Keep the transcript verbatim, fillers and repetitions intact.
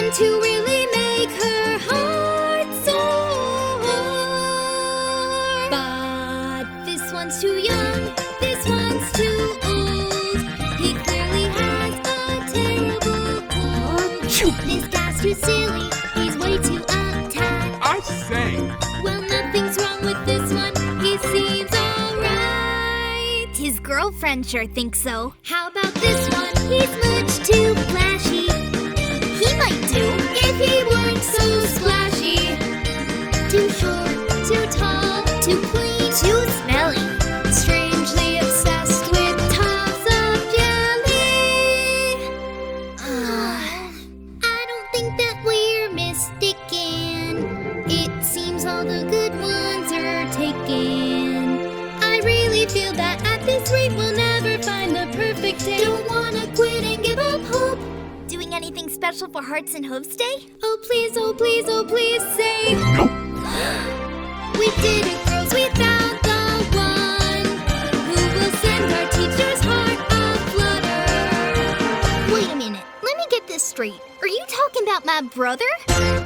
one to really make her heart soar. But this one's too young, this one's too old. He clearly has a terrible cold. This guy's too silly, he's way too uptight. I say! Well, nothing's wrong with this one, he seems alright. His girlfriend sure thinks so. How about this one? He's much too flashy. He might do if he weren't so splashy. Too short, too tall, too clean, too smelly. Strangely obsessed with tubs of jelly. I don't think that we're mistaken. It seems all the good ones are taken. I really feel that at this rate we'll never find the perfect day. Don't wanna quit and give up hope. Doing anything special for Hearts and Hooves Day? Oh please, oh please, oh please say. Nope. We did it, girls, we found the one who will send our teacher's heart a flutter. Wait a minute, let me get this straight. Are you talking about my brother?